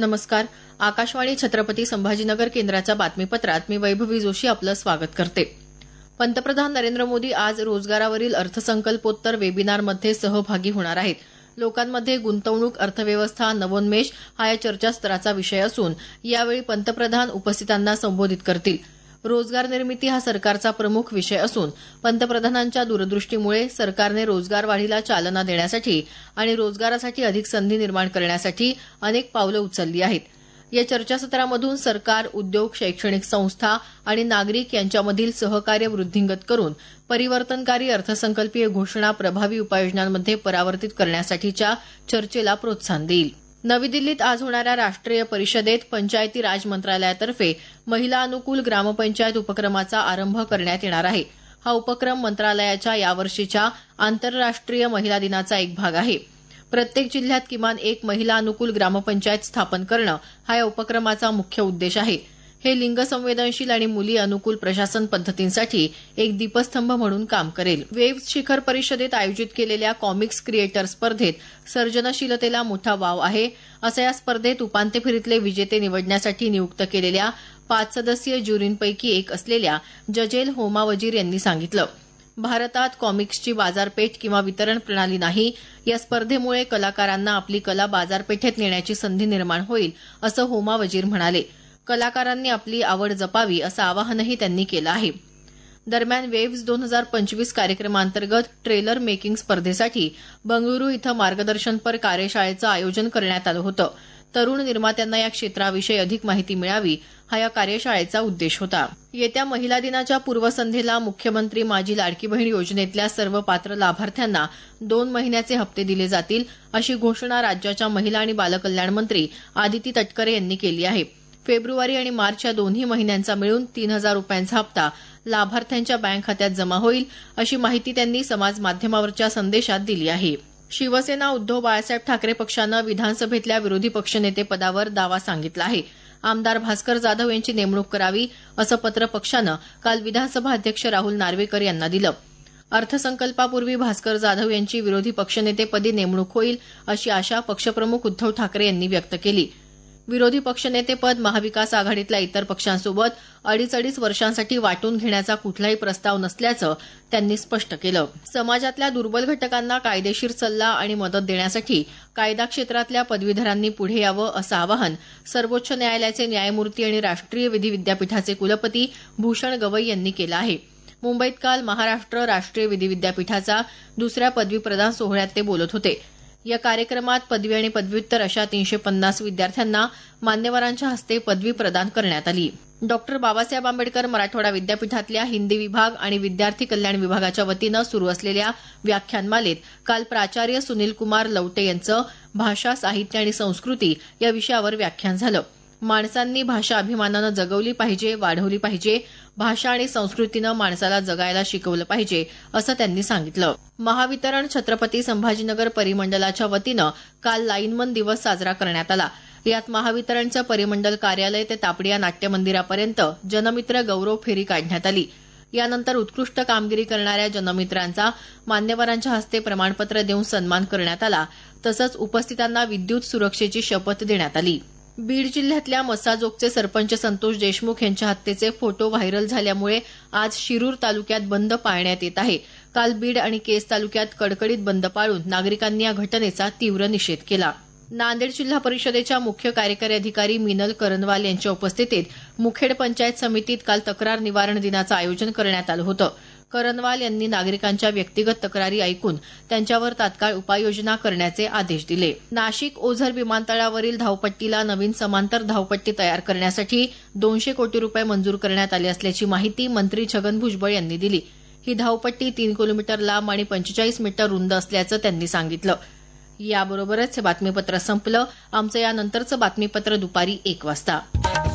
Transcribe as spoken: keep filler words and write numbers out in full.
नमस्कार. आकाशवाणी छत्रपती संभाजीनगर केंद्राच्या बातमीपत्रात मी वैभवी जोशी आपलं स्वागत करते. पंतप्रधान नरेंद्र मोदी आज रोजगारावरील अर्थसंकल्पोत्तर वेबिनारमध्ये सहभागी होणार आहेत. लोकांमध्ये गुंतवणूक, अर्थव्यवस्था, नवोन्मेष हा या चर्चासत्राचा विषय असून यावेळी पंतप्रधान उपस्थितांना संबोधित करतील. रोजगार निर्मिती हा सरकारचा प्रमुख विषय असून पंतप्रधानांच्या दूरदृष्टीमुळे सरकारने रोजगार वाढीला चालना देण्यासाठी आणि रोजगारासाठी अधिक संधी निर्माण करण्यासाठी अनेक पावलं उचलली आहेत. या चर्चासत्रामधून सरकार, उद्योग, शैक्षणिक संस्था आणि नागरिक यांच्यामधील सहकार्य वृद्धिंगत करून परिवर्तनकारी अर्थसंकल्पीय घोषणा प्रभावी उपाययोजनांमध्ये परावर्तित करण्यासाठीच्या चर्चेला प्रोत्साहन देईल. नवी दिल्लीत आज होणाऱ्या राष्ट्रीय परिषदेत पंचायती राज मंत्रालयातर्फे महिला अनुकूल ग्रामपंचायत उपक्रमाचा आरंभ करण्यात येणार आहे. हा उपक्रम मंत्रालयाच्या यावर्षीच्या आंतरराष्ट्रीय महिला दिनाचा एक भाग आहे. प्रत्येक जिल्ह्यात किमान एक महिला अनुकूल ग्रामपंचायत स्थापन करणं हा या उपक्रमाचा मुख्य उद्देश आहे. हे लिंग संवेदनशील आणि मुली अनुकूल प्रशासन पद्धतींसाठी एक दीपस्तंभ म्हणून काम करेल. वेव्हज शिखर परिषदेत आयोजित केलेल्या कॉमिक्स क्रिएटर स्पर्धेत सर्जनशीलतेला मोठा वाव आहे, असं या स्पर्धेत उपांत्य फेरीतले विजेते निवडण्यासाठी नियुक्त केलेल्या पाच सदस्यीय ज्युरींपैकी एक असलेल्या जजेल होमा वजीर यांनी सांगितलं. भारतात कॉमिक्सची बाजारपेठ किंवा वितरण प्रणाली नाही. या स्पर्धेमुळे कलाकारांना आपली कला बाजारपेठेत नेण्याची संधी निर्माण होईल, असं होमा वजीर म्हणाले. कलाकारांनी आपली आवड जपावी असं आवाहनही त्यांनी केलं आहे. दरम्यान वेव्हज दोन हजार पंचवीस कार्यक्रमांतर्गत ट्रेलर मेकिंग स्पर्धेसाठी बंगळुरू इथं मार्गदर्शनपर कार्यशाळेचं आयोजन करण्यात आलं होतं. तरुण निर्मात्यांना या क्षेत्राविषयी अधिक माहिती मिळावी हा या कार्यशाळेचा उद्देश होता. येत्या महिला दिनाच्या पूर्वसंध्येला मुख्यमंत्री माझी लाडकी बहीण योजनेतल्या सर्व पात्र लाभार्थ्यांना दोन महिन्याचे हप्ते दिले जातील, अशी घोषणा राज्याच्या महिला आणि बालकल्याण मंत्री आदिती तटकरे यांनी केली आहे. फेब्रुवारी आणि मार्च या दोन्ही महिन्यांचा मिळून तीन हजार रुपयांचा हप्ता लाभार्थ्यांच्या बँक खात्यात जमा होईल, अशी माहिती त्यांनी समाज माध्यमावरच्या संदेशात दिली आहे. शिवसेना उद्धव बाळासाहेब ठाकरे पक्षानं विधानसभेतल्या विरोधी पक्षनेतेपदावर दावा सांगितला आहे. आमदार भास्कर जाधव यांची नेमणूक करावी, असं पत्र पक्षानं काल विधानसभा अध्यक्ष राहुल नार्वेकर यांना दिलं. अर्थसंकल्पापूर्वी भास्कर जाधव यांची विरोधी पक्षनेतेपदी नेमणूक होईल, अशी आशा पक्षप्रमुख उद्धव ठाकरे यांनी व्यक्त केली. विरोधी पक्षनेतेपद महाविकास आघाडीतल्या इतर पक्षांसोबत अडीच अडीच वर्षांसाठी वाटून घेण्याचा कुठलाही प्रस्ताव नसल्याचं त्यांनी स्पष्ट केलं. समाजातल्या दुर्बल घटकांना कायदेशीर सल्ला आणि मदत देण्यासाठी कायदा क्षेत्रातल्या पदवीधरांनी पुढे यावं, असं आवाहन सर्वोच्च न्यायालयाचे न्यायमूर्ती आणि राष्ट्रीय विधी विद्यापीठाचे कुलपती भूषण गवई यांनी केलं आहे. मुंबईत काल महाराष्ट्र राष्ट्रीय विधी विद्यापीठाचा दुसऱ्या पदवी प्रदान सोहळ्यात ते बोलत होते. या कार्यक्रमात पदवी आणि पदव्युत्तर अशा तीनशे पन्नास विद्यार्थ्यांना मान्यवरांच्या हस्ते पदवी प्रदान करण्यात आली. डॉक्टर बाबासाहेब आंबेडकर मराठवाडा विद्यापीठातल्या हिंदी विभाग आणि विद्यार्थी कल्याण विभागाच्या वतीनं सुरू असलेल्या व्याख्यानमालेत काल प्राचार्य सुनीलकुमार लवटे यांचं भाषा, साहित्य आणि संस्कृती या विषयावर व्याख्यान झालं. माणसांनी भाषा अभिमानानं जगवली पाहिजे, वाढवली पाहिजे. भाषा आणि संस्कृतीनं माणसाला जगायला शिकवलं पाहिजे, असं त्यांनी सांगितलं. महावितरण छत्रपती संभाजीनगर परिमंडलाच्या वतीनं काल लाईनमन दिवस साजरा करण्यात आला. यात महावितरणचं परिमंडल कार्यालय ते तापडिया नाट्यमंदिरापर्यंत जनमित्र गौरव फेरी काढण्यात आली. यानंतर उत्कृष्ट कामगिरी करणाऱ्या जनमित्रांचा मान्यवरांच्या हस्ते प्रमाणपत्र देऊन सन्मान करण्यात आला. तसंच उपस्थितांना विद्युत सुरक्षेची शपथ देण्यात आली. बीड जिल्ह्यातल्या मसाजोगचे सरपंच संतोष देशमुख यांच्या हत्येचे फोटो व्हायरल झाल्यामुळे आज शिरूर तालुक्यात बंद पाळण्यात येत आहे. काल बीड आणि केज तालुक्यात कडकडीत बंद पाळून नागरिकांनी या घटनेचा तीव्र निषेध केला. नांदेड जिल्हा परिषदेच्या मुख्य कार्यकारी अधिकारी मिनल करनवाल यांच्या उपस्थितीत मुखेड पंचायत समितीत काल तक्रार निवारण दिनाचं आयोजन करण्यात आलं होतं. करनवाल यांनी नागरिकांच्या व्यक्तिगत तक्रारी ऐकून त्यांच्यावर तात्काळ उपाययोजना करण्याचे आदेश दिले. नाशिक ओझर विमानतळावरील धावपट्टीला नवीन समांतर धावपट्टी तयार करण्यासाठी दोनशे कोटी रुपये मंजूर करण्यात आले असल्याची माहिती मंत्री छगन भुजबळ यांनी दिली. ही धावपट्टी तीन किलोमीटर लांब आणि पंचेचाळीस मीटर रुंद असल्याचं त्यांनी सांगितलं. याबरोबरच हे बातमीपत्र संपलं. आमचं यानंतरचं बातमीपत्र दुपारी एक वाजता.